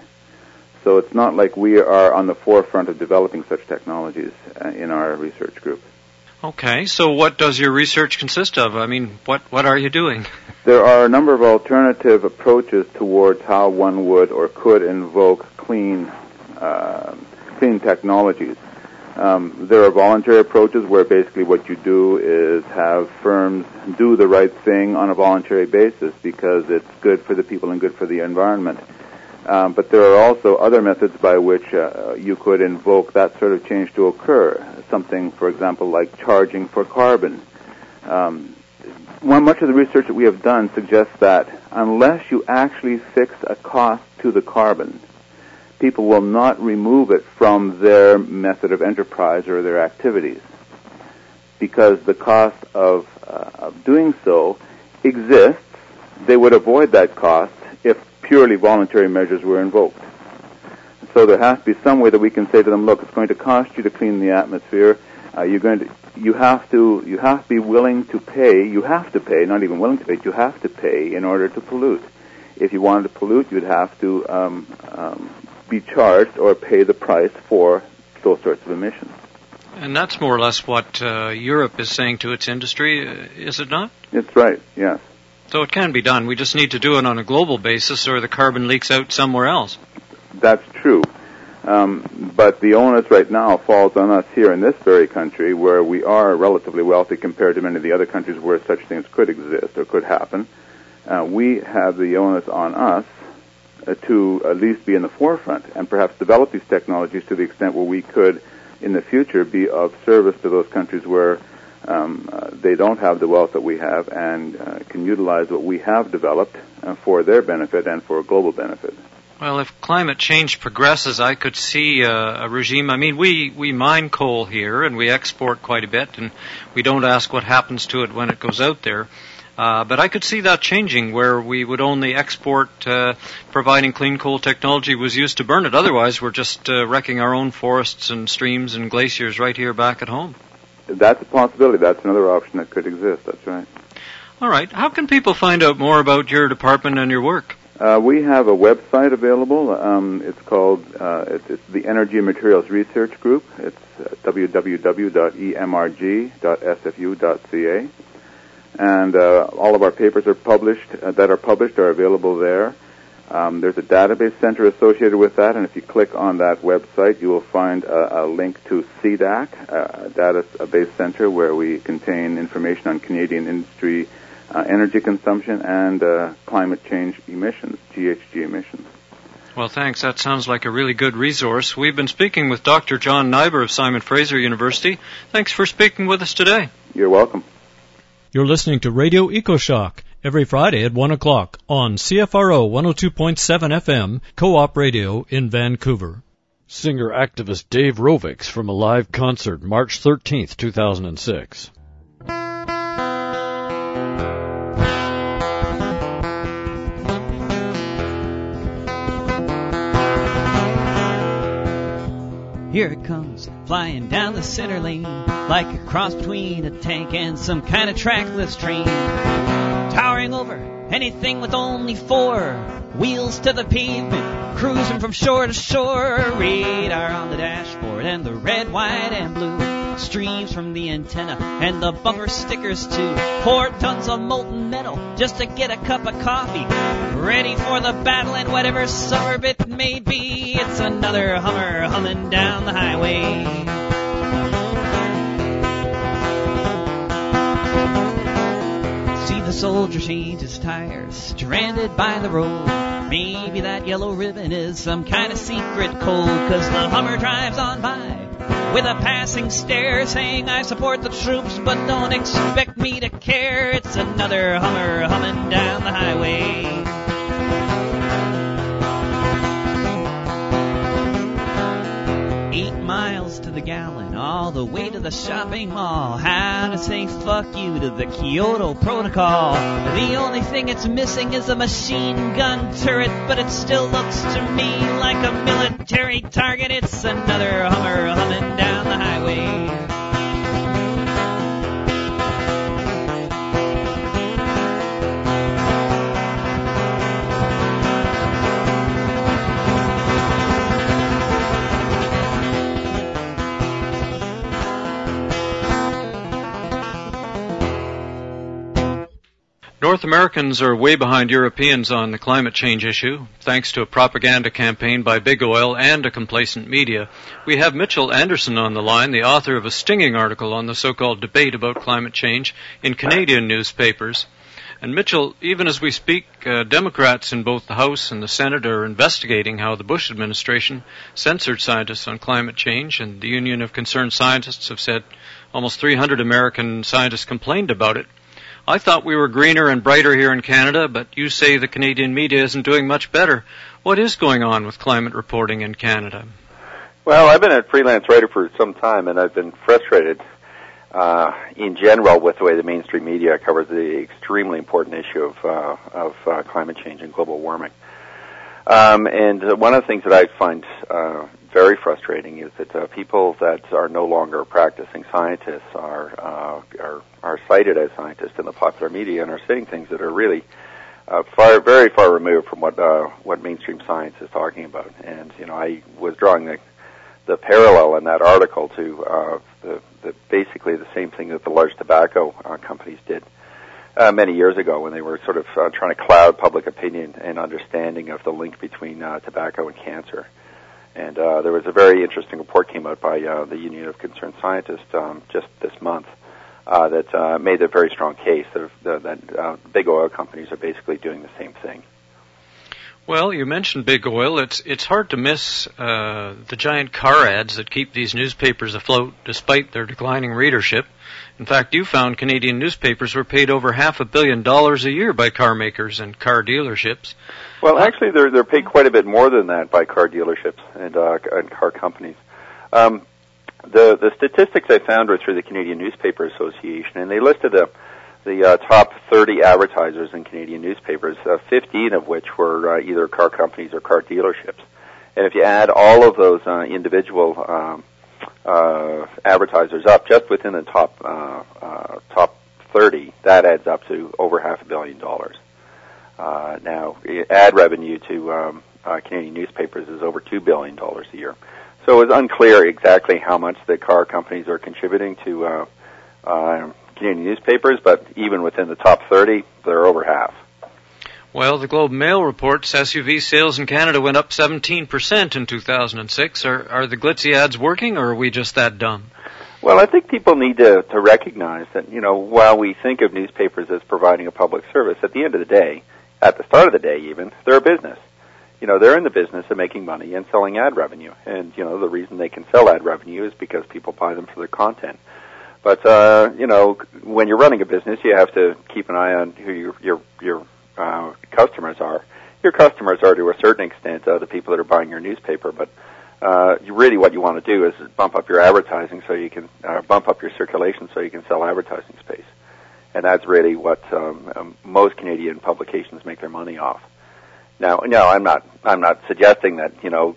So it's not like we are on the forefront of developing such technologies uh, in our research group. Okay, so what does your research consist of? I mean, what, what are you doing? There are a number of alternative approaches towards how one would or could invoke clean Uh, clean technologies. Um, there are voluntary approaches where basically what you do is have firms do the right thing on a voluntary basis because it's good for the people and good for the environment. Um, but there are also other methods by which uh, you could invoke that sort of change to occur. Something, for example, like charging for carbon. Um, one, much of the research that we have done suggests that unless you actually fix a cost to the carbon, people will not remove it from their method of enterprise or their activities, because the cost of, uh, of doing so exists. They would avoid that cost if purely voluntary measures were invoked. So there has to be some way that we can say to them, look, it's going to cost you to clean the atmosphere. Uh, you're going to, you have to, you have to be willing to pay. You have to pay, not even willing to pay. You have to pay in order to pollute. If you wanted to pollute, you'd have to um, um, be charged or pay the price for those sorts of emissions. And that's more or less what uh, Europe is saying to its industry, uh, is it not? It's right, yes. So it can be done. We just need to do it on a global basis or the carbon leaks out somewhere else. That's true. Um, but the onus right now falls on us here in this very country, where we are relatively wealthy compared to many of the other countries where such things could exist or could happen. Uh, we have the onus on us uh, to at least be in the forefront and perhaps develop these technologies to the extent where we could, in the future, be of service to those countries where um, uh, they don't have the wealth that we have and uh, can utilize what we have developed uh, for their benefit and for global benefit. Well, if climate change progresses, I could see a, a regime. I mean, we, we mine coal here and we export quite a bit, and we don't ask what happens to it when it goes out there. Uh, but I could see that changing, where we would only export, uh, providing clean coal technology was used to burn it. Otherwise, we're just uh, wrecking our own forests and streams and glaciers right here back at home. That's a possibility. That's another option that could exist. That's right. All right. How can people find out more about your department and your work? Uh, we have a website available. Um, it's called uh, it's, it's the Energy and Materials Research Group. It's uh, w w w dot e m r g dot s f u dot c a, and uh, all of our papers are published uh, that are published are available there. Um, there's a database center associated with that, and if you click on that website, you will find a, a link to C D A C, a database center where we contain information on Canadian industry Uh, energy consumption and uh, climate change emissions, G H G emissions. Well, thanks. That sounds like a really good resource. We've been speaking with Doctor John Nyber of Simon Fraser University. Thanks for speaking with us today. You're welcome. You're listening to Radio EcoShock every Friday at one o'clock on C F R O one oh two point seven F M, Co-op Radio in Vancouver. Singer-activist Dave Rovics from a live concert March thirteenth, two thousand six. Here it comes, flying down the center lane, like a cross between a tank and some kind of trackless train. Towering over anything with only four wheels to the pavement, cruising from shore to shore. Radar on the dashboard and the red, white, and blue streams from the antenna and the bumper stickers too. Four tons of molten metal just to get a cup of coffee, ready for the battle and whatever suburb it may be. It's another Hummer humming down the highway. See the soldier change his tires, stranded by the road. Maybe that yellow ribbon is some kind of secret code, 'cause the Hummer drives on by with a passing stare, saying I support the troops but don't expect me to care. It's another Hummer humming down the highway. Eight miles to the gallon, all the way to the shopping mall. How to say fuck you to the Kyoto Protocol. The only thing it's missing is a machine gun turret, but it still looks to me like a military target. It's another Hummer humming down the highway. North Americans are way behind Europeans on the climate change issue, thanks to a propaganda campaign by big oil and a complacent media. We have Mitchell Anderson on the line, the author of a stinging article on the so-called debate about climate change in Canadian newspapers. And Mitchell, even as we speak, uh, Democrats in both the House and the Senate are investigating how the Bush administration censored scientists on climate change, and the Union of Concerned Scientists have said almost three hundred American scientists complained about it. I thought we were greener and brighter here in Canada, but you say the Canadian media isn't doing much better. What is going on with climate reporting in Canada? Well, I've been a freelance writer for some time, and I've been frustrated uh, in general with the way the mainstream media covers the extremely important issue of, uh, of uh, climate change and global warming. Um, and uh, one of the things that I find uh, very frustrating is that uh, people that are no longer practicing scientists are, uh, are are cited as scientists in the popular media and are saying things that are really uh, far, very far removed from what uh, what mainstream science is talking about. And you know, I was drawing the the parallel in that article to uh, the, the basically the same thing that the large tobacco uh, companies did uh, many years ago when they were sort of uh, trying to cloud public opinion and understanding of the link between uh, tobacco and cancer. And uh, there was a very interesting report came out by uh, the Union of Concerned Scientists um, just this month uh, that uh, made a very strong case that, uh, that uh, big oil companies are basically doing the same thing. Well, you mentioned big oil. It's it's hard to miss uh, the giant car ads that keep these newspapers afloat despite their declining readership. In fact, you found Canadian newspapers were paid over half a billion dollars a year by car makers and car dealerships. Well, actually, they're they're paid quite a bit more than that by car dealerships and uh, and car companies. Um, the the statistics I found were through the Canadian Newspaper Association, and they listed a. the uh, top thirty advertisers in Canadian newspapers, uh, fifteen of which were uh, either car companies or car dealerships. And if you add all of those uh, individual um, uh, advertisers up, just within the top uh, uh, top thirty, that adds up to over half a billion dollars. Uh, now, ad revenue to um, uh, Canadian newspapers is over two billion dollars a year. So it's unclear exactly how much the car companies are contributing to uh, uh, Canadian newspapers, but even within the top thirty, they're over half. Well, the Globe and Mail reports S U V sales in Canada went up seventeen percent in two thousand six. Are, are the glitzy ads working, or are we just that dumb? Well, I think people need to, to recognize that, you know, while we think of newspapers as providing a public service, at the end of the day, at the start of the day even, they're a business. You know, they're in the business of making money and selling ad revenue. And, you know, the reason they can sell ad revenue is because people buy them for their content. But, uh, you know, when you're running a business, you have to keep an eye on who your your, your uh, customers are. Your customers are, to a certain extent, uh, the people that are buying your newspaper. But uh, you really what you want to do is bump up your advertising so you can uh, bump up your circulation so you can sell advertising space. And that's really what um, um, most Canadian publications make their money off. Now, no, I'm not. I'm not suggesting that, you know,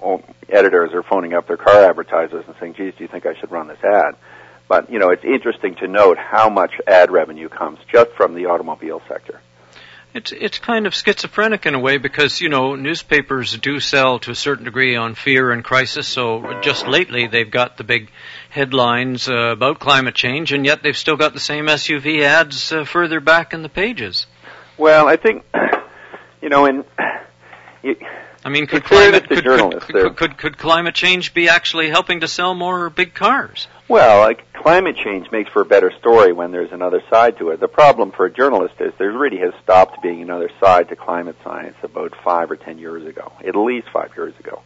editors are phoning up their car advertisers and saying, "Geez, do you think I should run this ad?" But, you know, it's interesting to note how much ad revenue comes just from the automobile sector. It's it's kind of schizophrenic in a way because, you know, newspapers do sell to a certain degree on fear and crisis. So just lately they've got the big headlines uh, about climate change, and yet they've still got the same S U V ads uh, further back in the pages. Well, I think, you know, in... You, I mean, could climate, could, could, could, could, could climate change be actually helping to sell more big cars? Well, like, climate change makes for a better story when there's another side to it. The problem for a journalist is there really has stopped being another side to climate science about five or ten years ago, at least five years ago.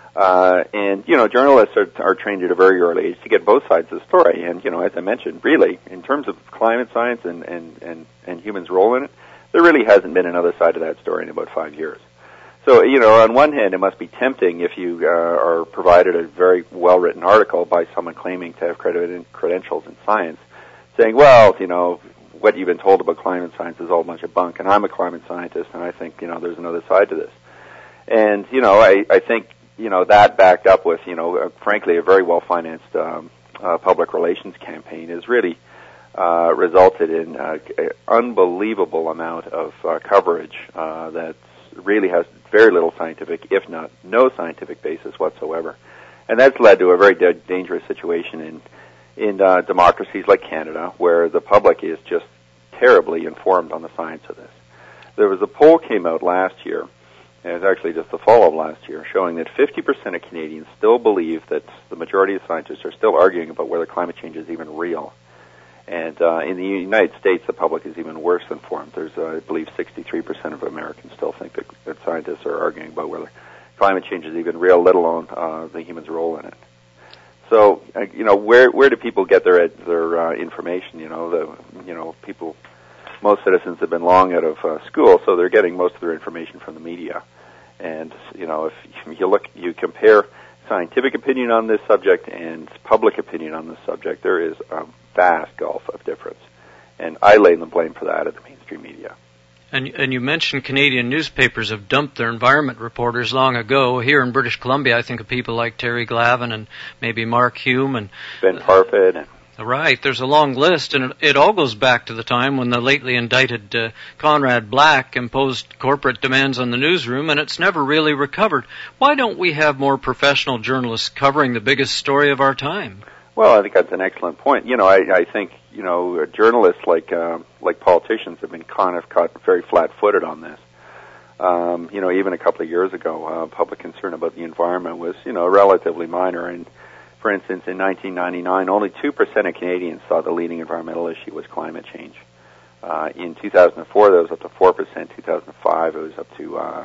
Uh, and, you know, journalists are, are trained at a very early age to get both sides of the story. And, you know, as I mentioned, really, in terms of climate science and, and, and, and humans' role in it, there really hasn't been another side to that story in about five years. So, you know, on one hand, it must be tempting if you uh, are provided a very well-written article by someone claiming to have cred- credentials in science, saying, well, you know, what you've been told about climate science is all a bunch of bunk, and I'm a climate scientist, and I think, you know, there's another side to this. And, you know, I, I think, you know, that backed up with, you know, uh, frankly, a very well-financed um, uh, public relations campaign has really uh, resulted in uh, an unbelievable amount of uh, coverage uh, that really has very little scientific, if not no scientific basis whatsoever. And that's led to a very de- dangerous situation in in uh, democracies like Canada, where the public is just terribly informed on the science of this. There was a poll came out last year, and it was actually just the fall of last year, showing that fifty percent of Canadians still believe that the majority of scientists are still arguing about whether climate change is even real. And uh, in the United States, the public is even worse informed. There's, uh, I believe, sixty-three percent of Americans still think that, that scientists are arguing about whether climate change is even real, let alone uh, the human's role in it. So, uh, you know, where where do people get their their uh, information? You know, the you know people, most citizens have been long out of uh, school, so they're getting most of their information from the media. And you know, if you look, you compare scientific opinion on this subject and public opinion on this subject, there is a vast gulf of difference. And I lay the blame for that at the mainstream media. And, and you mentioned Canadian newspapers have dumped their environment reporters long ago. Here in British Columbia, I think of people like Terry Glavin and maybe Mark Hume and Ben Parfit. And right, there's a long list, and it, it all goes back to the time when the lately indicted uh, Conrad Black imposed corporate demands on the newsroom, and it's never really recovered. Why don't we have more professional journalists covering the biggest story of our time? Well, I think that's an excellent point. You know, I, I think, you know, journalists like uh, like politicians have been kind of caught very flat-footed on this. Um, you know, even a couple of years ago, uh, public concern about the environment was, you know, relatively minor. And, for instance, in nineteen ninety-nine, only two percent of Canadians thought the leading environmental issue was climate change. Uh, in two thousand four, that was up to four percent. two thousand five, it was up to, uh,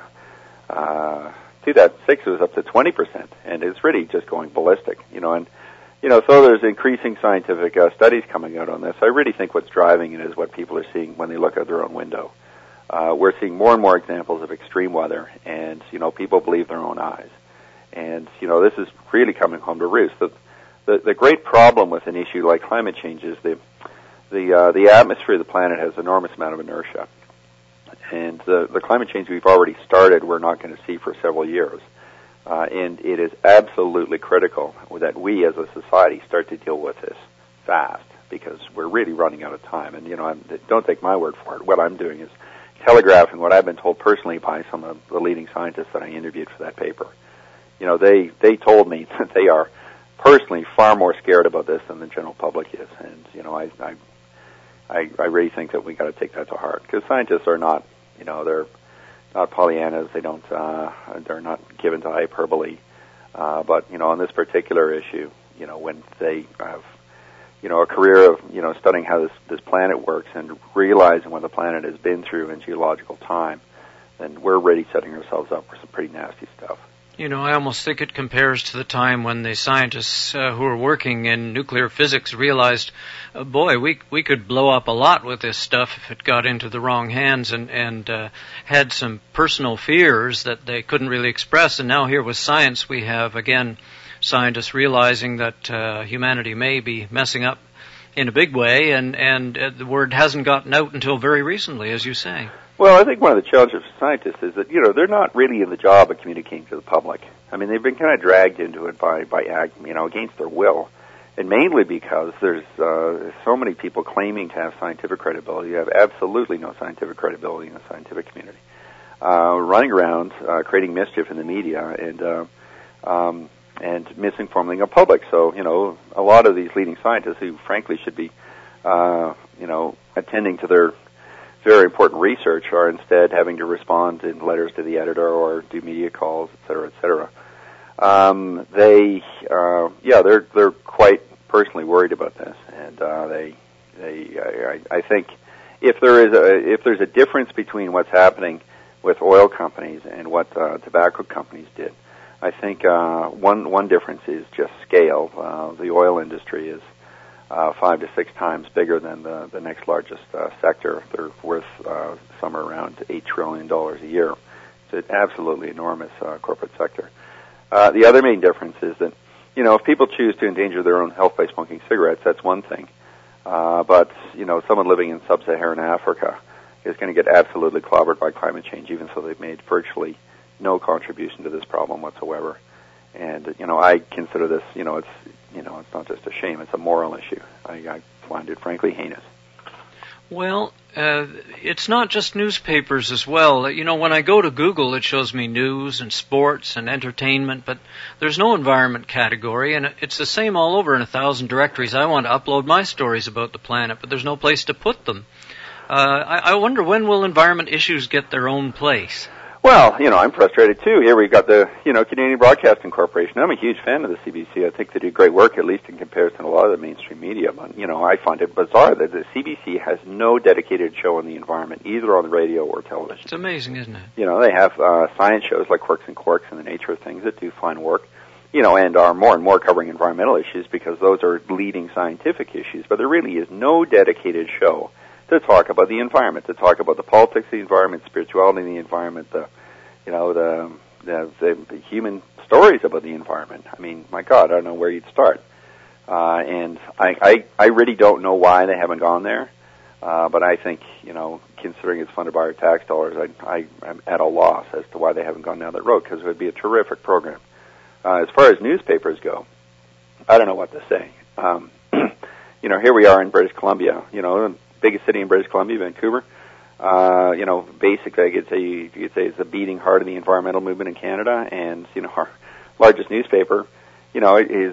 uh, two thousand six, it was up to twenty percent. And it's really just going ballistic, you know, and You know, so there's increasing scientific uh, studies coming out on this. I really think what's driving it is what people are seeing when they look out their own window. Uh, we're seeing more and more examples of extreme weather, and, you know, people believe their own eyes. And, you know, this is really coming home to roost. The, the, the great problem with an issue like climate change is the, the, uh, the atmosphere of the planet has an enormous amount of inertia. And the, the climate change we've already started, we're not going to see for several years. Uh, and it is absolutely critical that we as a society start to deal with this fast, because we're really running out of time. And, you know, I'm, don't take my word for it. What I'm doing is telegraphing what I've been told personally by some of the leading scientists that I interviewed for that paper. You know, they, they told me that they are personally far more scared about this than the general public is. And, you know, I, I, I, I really think that we got to take that to heart, because scientists are not, you know, they're not Pollyannas. They don't, uh, they're not given to hyperbole. Uh, but, you know, on this particular issue, you know, when they have, you know, a career of, you know, studying how this, this planet works and realizing what the planet has been through in geological time, then we're really setting ourselves up for some pretty nasty stuff. You know, I almost think it compares to the time when the scientists uh, who were working in nuclear physics realized, uh, boy, we we could blow up a lot with this stuff if it got into the wrong hands, and, and uh, had some personal fears that they couldn't really express. And now here with science, we have, again, scientists realizing that uh, humanity may be messing up in a big way, and, and uh, the word hasn't gotten out until very recently, as you say. Well, I think one of the challenges for scientists is that, you know, they're not really in the job of communicating to the public. I mean, they've been kind of dragged into it by, by act, you know, against their will. And mainly because there's uh, so many people claiming to have scientific credibility. You have absolutely no scientific credibility in the scientific community. Uh, running around, uh, creating mischief in the media and, uh, um, and misinforming the public. So, you know, a lot of these leading scientists who frankly should be, uh, you know, attending to their very important research are instead having to respond in letters to the editor or do media calls, et cetera, et cetera. Um, they, uh, yeah, they're they're quite personally worried about this, and uh, they, they, I, I think, if there is a if there's a difference between what's happening with oil companies and what uh, tobacco companies did, I think uh, one one difference is just scale. Uh, the oil industry is Uh, five to six times bigger than the, the next largest uh, sector. They're worth uh, somewhere around eight trillion dollars a year. It's an absolutely enormous uh, corporate sector. Uh, the other main difference is that, you know, if people choose to endanger their own health by smoking cigarettes, that's one thing. Uh, but, you know, someone living in sub-Saharan Africa is going to get absolutely clobbered by climate change, even though they've made virtually no contribution to this problem whatsoever. And, you know, I consider this, you know, it's, you know, it's not just a shame, it's a moral issue. I, I find it, frankly, heinous. Well, uh, it's not just newspapers as well. You know, when I go to Google, it shows me news and sports and entertainment, but there's no environment category, and it's the same all over in a thousand directories. I want to upload my stories about the planet, but there's no place to put them. Uh, I, I wonder, when will environment issues get their own place? Well, you know, I'm frustrated too. Here we've got the, you know, Canadian Broadcasting Corporation. I'm a huge fan of the C B C. I think they do great work, at least in comparison to a lot of the mainstream media. But, you know, I find it bizarre that the C B C has no dedicated show on the environment, either on the radio or television. It's amazing, isn't it? You know, they have uh, science shows like Quirks and Quarks and the Nature of Things that do fine work, you know, and are more and more covering environmental issues because those are leading scientific issues. But there really is no dedicated show to talk about the environment, to talk about the politics of the environment, spirituality of the environment, the, you know, the, the, the human stories about the environment. I mean, my God, I don't know where you'd start. Uh, and I, I, I really don't know why they haven't gone there. Uh, but I think, you know, considering it's funded by our tax dollars, I, I, I'm at a loss as to why they haven't gone down that road, because it would be a terrific program. Uh, as far as newspapers go, I don't know what to say. Um, you know, here we are in British Columbia, you know, biggest city in British Columbia, Vancouver. Uh, you know, basically, I could say you could say it's the beating heart of the environmental movement in Canada, and you know, our largest newspaper, you know, is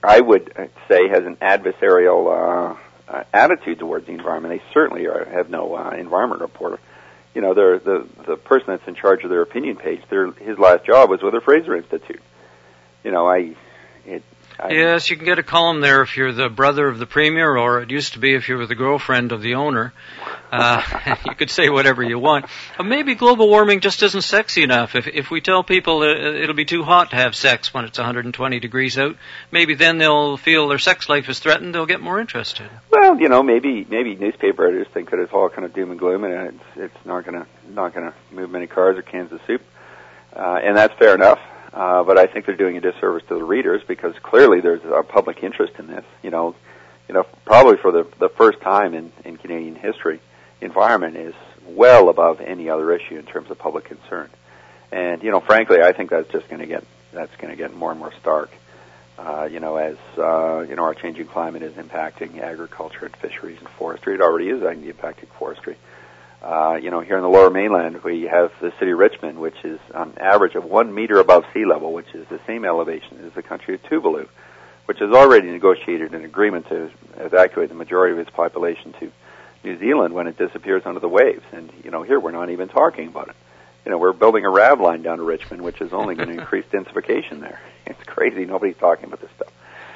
I would say, has an adversarial uh, uh, attitude towards the environment. They certainly are, have no uh, environment reporter. You know, they're, the the person that's in charge of their opinion page, their, his last job was with the Fraser Institute. You know, I... It, I yes, you can get a column there if you're the brother of the premier, or it used to be if you were the girlfriend of the owner. Uh, you could say whatever you want. But maybe global warming just isn't sexy enough. If if we tell people uh, it'll be too hot to have sex when it's one hundred twenty degrees out, maybe then they'll feel their sex life is threatened. They'll get more interested. Well, you know, maybe maybe newspaper editors think that it's all kind of doom and gloom, and it's it's not gonna not gonna move many cars or cans of soup, uh, and that's fair enough. Uh, but I think they're doing a disservice to the readers, because clearly there's a public interest in this. You know, you know, probably for the the first time in, in Canadian history, environment is well above any other issue in terms of public concern. And you know, frankly, I think that's just going to get that's going to get more and more stark. Uh, you know, as uh, you know, our changing climate is impacting agriculture and fisheries and forestry. It already is impacting forestry. Uh, you know, here in the Lower Mainland, we have the city of Richmond, which is on average of one meter above sea level, which is the same elevation as the country of Tuvalu, which has already negotiated an agreement to evacuate the majority of its population to New Zealand when it disappears under the waves. And, you know, here we're not even talking about it. You know, we're building a RAV line down to Richmond, which is only going to increase densification there. It's crazy. Nobody's talking about this stuff.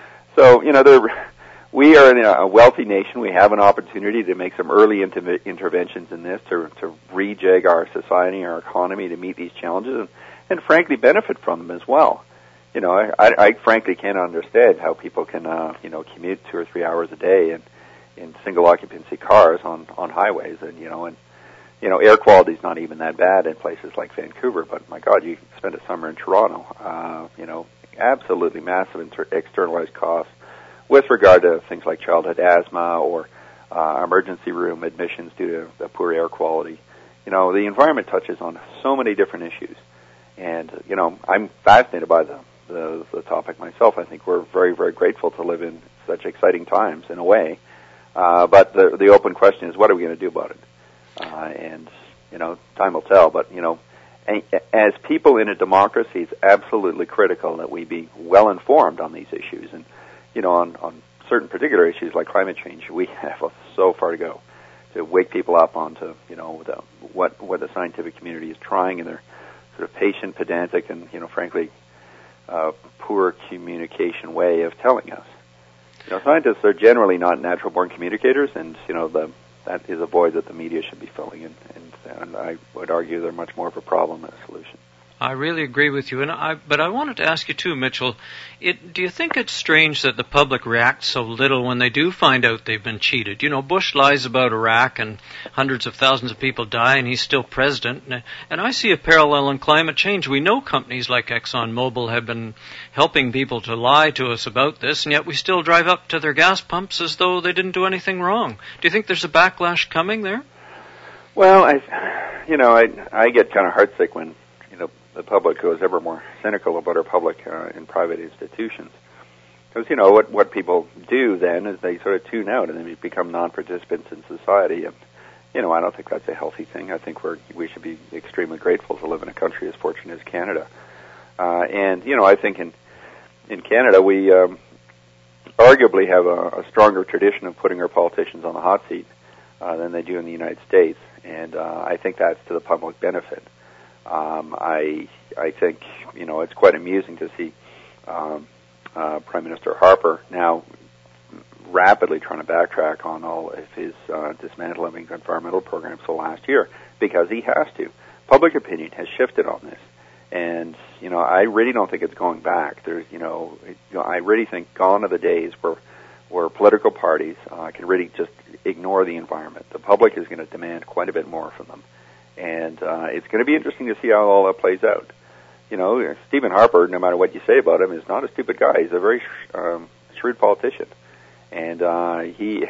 So, you know, there... We are in a wealthy nation. We have an opportunity to make some early inter- interventions in this to, to rejig our society, our economy to meet these challenges, and, and frankly benefit from them as well. You know, I, I, I frankly can't understand how people can, uh, you know, commute two or three hours a day in, in single occupancy cars on, on highways, and you know, and you know, air quality is not even that bad in places like Vancouver. But my God, you spend a summer in Toronto. Uh, you know, absolutely massive inter- externalized costs with regard to things like childhood asthma or uh, emergency room admissions due to the poor air quality. You know, the environment touches on so many different issues. And, you know, I'm fascinated by the, the, the topic myself. I think we're very, very grateful to live in such exciting times in a way. Uh, but the, the open question is, what are we going to do about it? Uh, and, you know, time will tell. But, you know, as people in a democracy, it's absolutely critical that we be well informed on these issues. And, you know, on, on certain particular issues like climate change, we have so far to go to wake people up onto, you know, the, what what the scientific community is trying in their sort of patient, pedantic, and, you know, frankly, uh, poor communication way of telling us. You know, scientists are generally not natural-born communicators, and, you know, the, that is a void that the media should be filling in, and, and I would argue they're much more of a problem than a solution. I really agree with you, and I, but I wanted to ask you too, Mitchell. It, do you think it's strange that the public reacts so little when they do find out they've been cheated? You know, Bush lies about Iraq, and hundreds of thousands of people die, and he's still president. And, and I see a parallel in climate change. We know companies like ExxonMobil have been helping people to lie to us about this, and yet we still drive up to their gas pumps as though they didn't do anything wrong. Do you think there's a backlash coming there? Well, I, you know, I I get kind of heartsick when the public goes ever more cynical about our public uh, and private institutions. Because, you know, what, what people do then is they sort of tune out and they become non-participants in society. And, you know, I don't think that's a healthy thing. I think we're, we should be extremely grateful to live in a country as fortunate as Canada. Uh, and, you know, I think in, in Canada we um, arguably have a, a stronger tradition of putting our politicians on the hot seat uh, than they do in the United States. And uh, I think that's to the public benefit. Um, I I think, you know, it's quite amusing to see um, uh, Prime Minister Harper now rapidly trying to backtrack on all of his uh, dismantling environmental programs for last year, because he has to. Public opinion has shifted on this, and you know, I really don't think it's going back. There's, you know, it, you know I really think gone are the days where where political parties uh, can really just ignore the environment. The public is going to demand quite a bit more from them. And uh, it's going to be interesting to see how all that plays out. You know, Stephen Harper, no matter what you say about him, is not a stupid guy. He's a very sh- um, shrewd politician. And uh, he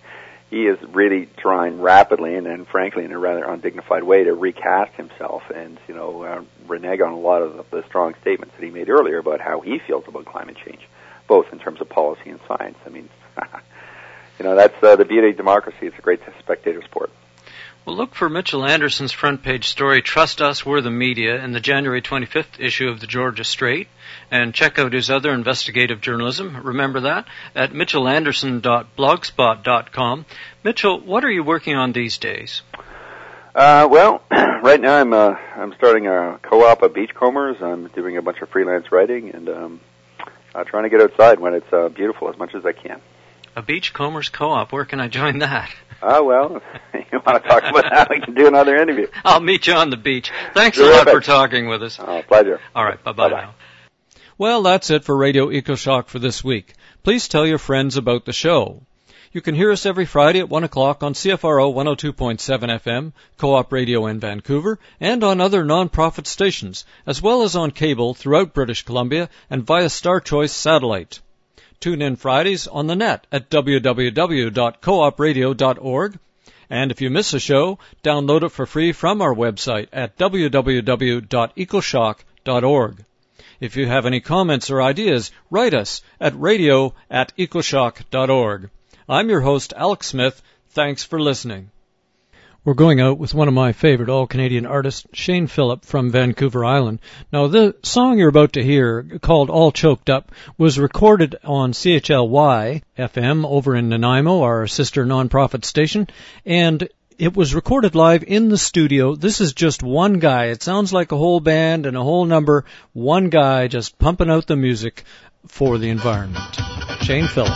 he is really trying rapidly and, and, frankly, in a rather undignified way to recast himself and, you know, uh, renege on a lot of the, the strong statements that he made earlier about how he feels about climate change, both in terms of policy and science. I mean, you know, that's uh, the beauty of democracy. It's a great spectator sport. Well, look for Mitchell Anderson's front page story, Trust Us, We're the Media, in the January twenty-fifth issue of the Georgia Straight. And check out his other investigative journalism, remember that, at mitchell anderson dot blogspot dot com. Mitchell, what are you working on these days? Uh, well, right now I'm uh, I'm starting a co-op of beachcombers. I'm doing a bunch of freelance writing and um, uh, trying to get outside when it's uh, beautiful as much as I can. A beachcombers co-op, where can I join that? Oh, well, if you want to talk about that, we can do another interview. I'll meet you on the beach. Thanks Terrific. a lot for talking with us. Oh, pleasure. All right, bye-bye, bye-bye now. Well, that's it for Radio EcoShock for this week. Please tell your friends about the show. You can hear us every Friday at one o'clock on C F R O one oh two point seven F M, Co-op Radio in Vancouver, and on other non-profit stations, as well as on cable throughout British Columbia and via Star Choice Satellite. Tune in Fridays on the net at w w w dot coop radio dot org. And if you miss a show, download it for free from our website at w w w dot ecoshock dot org. If you have any comments or ideas, write us at radio at ecoshock dot org. I'm your host, Alex Smith. Thanks for listening. We're going out with one of my favorite all-Canadian artists, Shane Phillip from Vancouver Island. Now, the song you're about to hear, called All Choked Up, was recorded on C H L Y F M over in Nanaimo, our sister non-profit station, and it was recorded live in the studio. This is just one guy. It sounds like a whole band and a whole number. One guy just pumping out the music for the environment. Shane Phillip.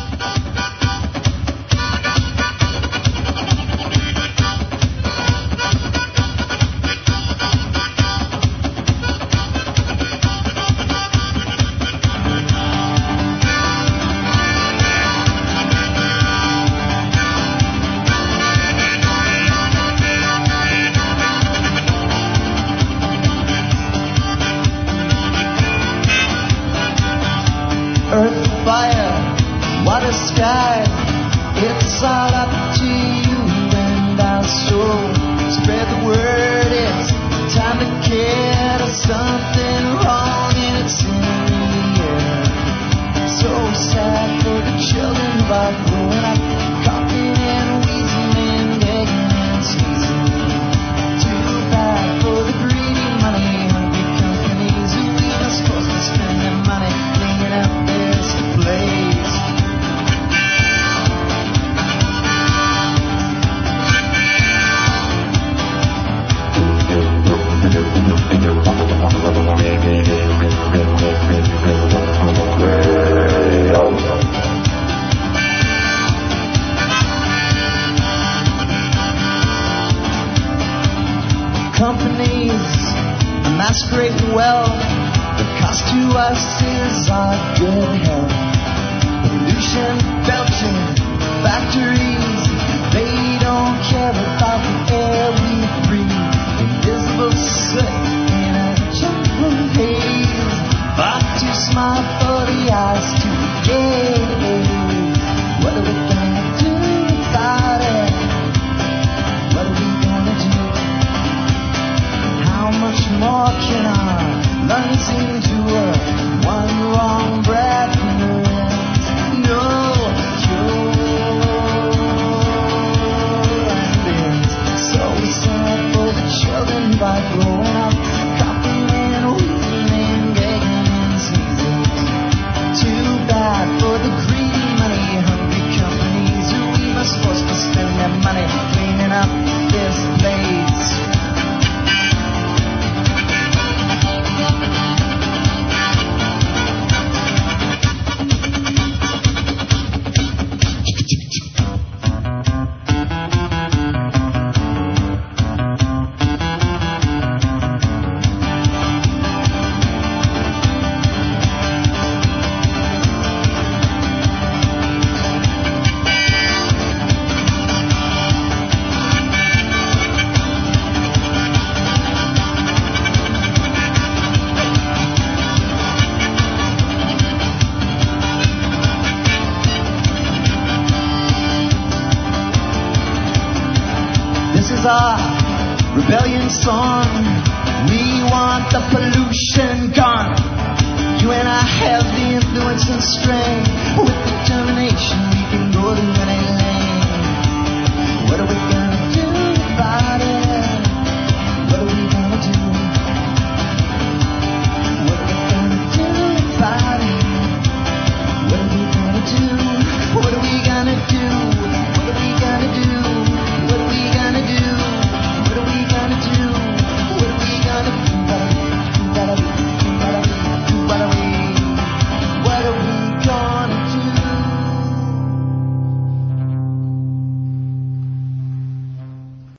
Earth, fire, water, sky, it's all up to you and our soul. Spread the word, it's time to care. There's something wrong and it's in the air. So sad for the children who are growing up, coughing and wheezing and begging and sneezing. Too bad for the greedy money hungry companies who ain't supposed to spend their money cleaning up this place. Companies masquerade well. The cost to us is our good health. Pollution, belching, factories, they don't care about the air we breathe. Invisible soot in a gentle haze. Far too smart for the eyes to gaze. What are we gonna do about it? What are we gonna do? How much more can our lungs endure? One wrong breath and the rest, no cure. And it's so sad for the children who are growing up, coughing and wheezing and begging and sneezing. Too bad for the greedy money hungry companies who even supposed to spend their money cleaning up this place. Our rebellion song. We want the pollution gone. You and I have the influence and strength. With determination we can go to any lane. What are we gonna